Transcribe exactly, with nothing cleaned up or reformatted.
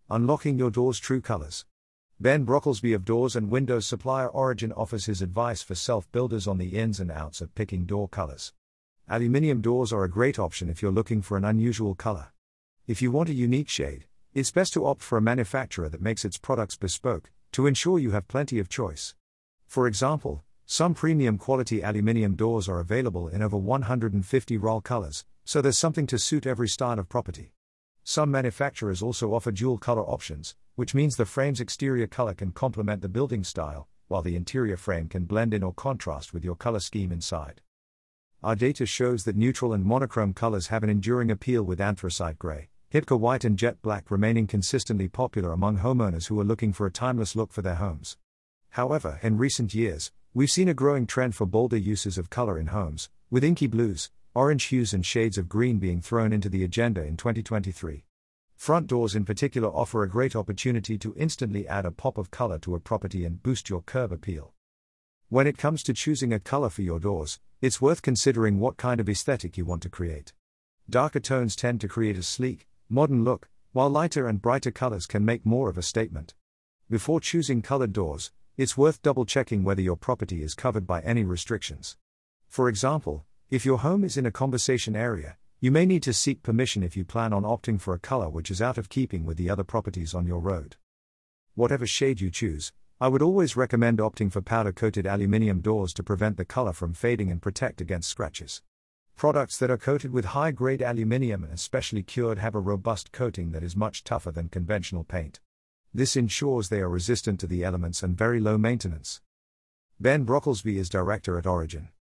Unlocking your door's true colors. Ben Brocklesby of Doors and Windows supplier Origin offers his advice for self-builders on the ins and outs of picking door colors. Aluminium doors are a great option if you're looking for an unusual color. If you want a unique shade, it's best to opt for a manufacturer that makes its products bespoke, to ensure you have plenty of choice. For example, some premium quality aluminium doors are available in over one hundred fifty R A L colors, so there's something to suit every style of property. Some manufacturers also offer dual color options, which means the frame's exterior color can complement the building style, while the interior frame can blend in or contrast with your color scheme inside. Our data shows that neutral and monochrome colors have an enduring appeal, with anthracite gray, Hipka white and jet black remaining consistently popular among homeowners who are looking for a timeless look for their homes. However, in recent years, we've seen a growing trend for bolder uses of color in homes, with inky blues, orange hues and shades of green being thrown into the agenda in twenty twenty-three. Front doors in particular offer a great opportunity to instantly add a pop of color to a property and boost your curb appeal. When it comes to choosing a color for your doors, it's worth considering what kind of aesthetic you want to create. Darker tones tend to create a sleek, modern look, while lighter and brighter colors can make more of a statement. Before choosing colored doors, it's worth double-checking whether your property is covered by any restrictions. For example, if your home is in a conversation area, you may need to seek permission if you plan on opting for a color which is out of keeping with the other properties on your road. Whatever shade you choose, I would always recommend opting for powder-coated aluminium doors to prevent the color from fading and protect against scratches. Products that are coated with high-grade aluminium and especially cured have a robust coating that is much tougher than conventional paint. This ensures they are resistant to the elements and very low maintenance. Ben Brocklesby is director at Origin.